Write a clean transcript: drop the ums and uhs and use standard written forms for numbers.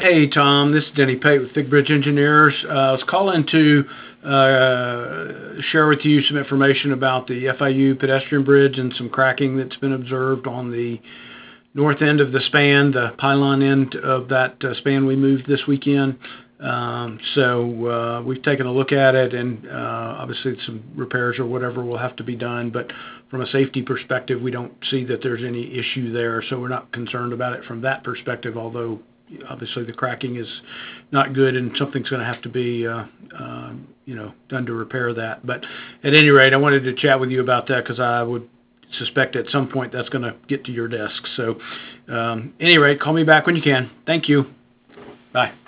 Hey Tom, this is Denny Pate with Thick Bridge Engineers. I was calling to share with you some information about the FIU pedestrian bridge and some cracking that's been observed on the north end of the span, the pylon end of that span we moved this weekend. We've taken a look at it, and obviously some repairs or whatever will have to be done. But from a safety perspective, we don't see that there's any issue there, so we're not concerned about it from that perspective. Although obviously the cracking is not good, and something's going to have to be done to repair that. But at any rate, I wanted to chat with you about that because I would suspect at some point that's going to get to your desk. So, any rate, call me back when you can. Thank you. Bye.